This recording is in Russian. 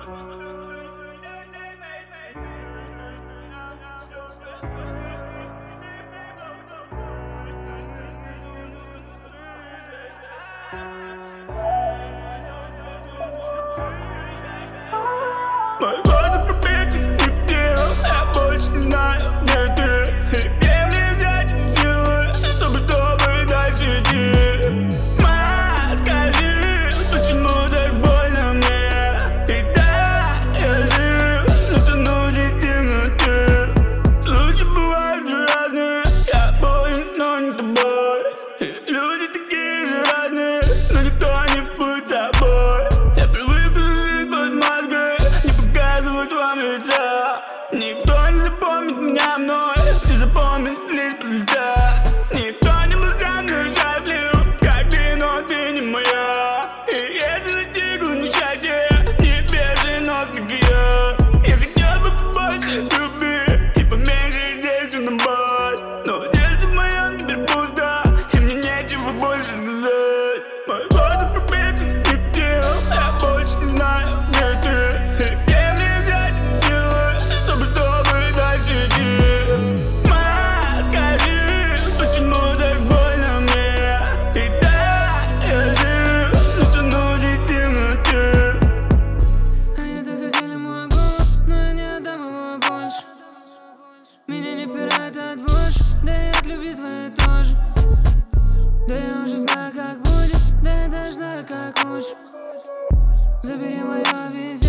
Мои глаза пробиты нигде, я больше не знаю, где ты. И где мне взять силы, чтобы дальше идти? Скажи, почему так больно мне? И да, я жив, но тону здесь в темноте. Случаи бывают же разные, я болен, но не тобой. И люди такие же разные, но никто не будет собой. Я привык жить под маской, не показывать вам лица. Никто не запомнит меня мной, все запомнят лишь под лица. Никто не был со мной счастлив, как ты, но ты не моя. И если достигла несчастья, не бежи нос, как я хотел бы побольше любви и поменьше здесь на боль. Но сердце мое теперь пусто, и мне нечего больше сказать. Мои глаза пробиты нигде, я больше не знаю, где ты. И где мне взять силы, чтобы дальше идти? Скажи, почему так больно мне? И да, я жив, но тону здесь в темноте. Они так хотели мой голос, но я не отдам его больше. Меня не пирает от больше, да и от любви твоей тоже. Да я уже знаю, как будет, да я даже знаю, как лучше. Забери мое везде.